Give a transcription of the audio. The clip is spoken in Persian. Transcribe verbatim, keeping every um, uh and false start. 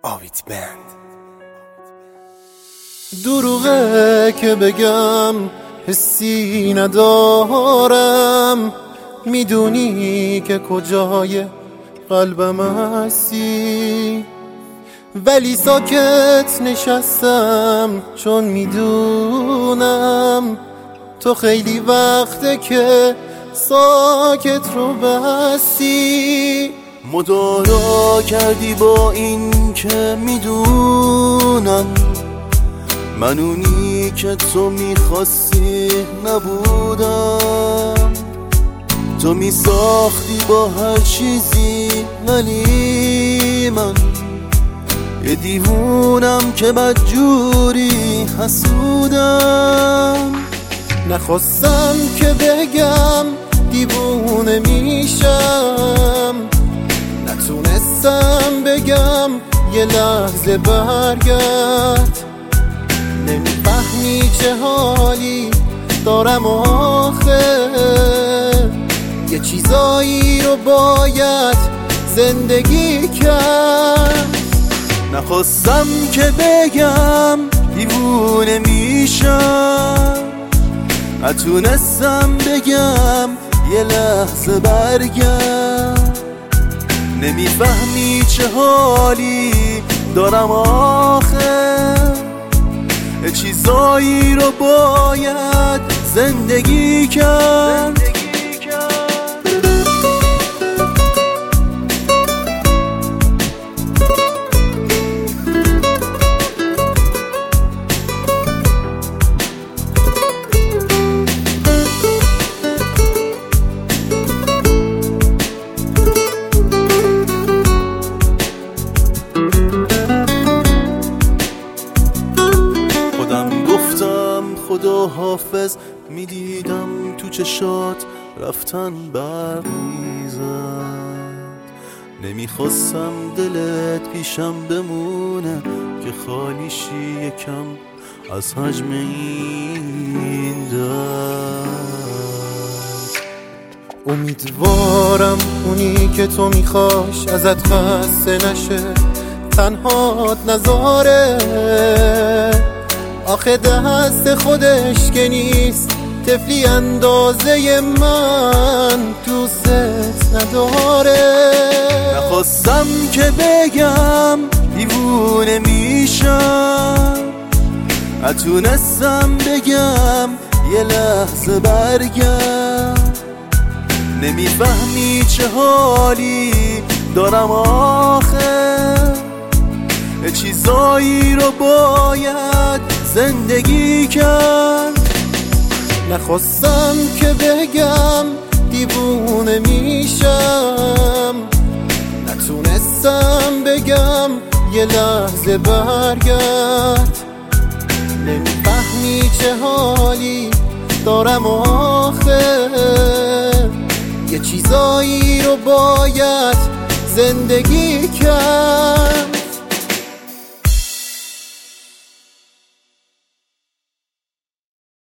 آویت بند. دروغه که بگم حسی ندارم، میدونی که کجای قلبم هستی، ولی ساکت نشستم چون میدونم تو خیلی وقته که ساکت رو بستی. مدارا کردی با این که میدونم من اونی که تو میخواستی نبودم. تو میساختی با هر چیزی، ولی من یه دیوونم که بدجوری حسودم. نخواستم که بگم دیوونه میشم، نتونستم بگم یه لحظه برگرد. نمیفهمی چه حالی دارم آخه، یه چیزایی رو باید زندگی کرد. نخواستم که بگم دیوونه میشم، نتونستم بگم یه لحظه برگرد. نمیفهمی چه حالی دارم آخه، یه چیزایی رو باید زندگی کرد. خدا حافظ، میدیدم تو چشات رفتن برمیزد. نمیخواستم دلت پیشم بمونه که خالیشی یکم از حجم این درد. امیدوارم اونی که تو میخواش ازت خسته نشه، تنهات نذاره. آخه دست خودش که نیست، طفلی اندازه من دوست نداره. نخواستم که بگم دیوونه میشم، نتونستم بگم یه لحظه برگرد. نمیفهمی چه حالی دارم آخه، یه چیزایی رو باید زندگی کرد. نخواستم که بگم دیوونه میشم، نتونستم بگم یه لحظه برگرد. نمیفهمی چه حالی دارم آخه، یه چیزایی رو باید زندگی کرد.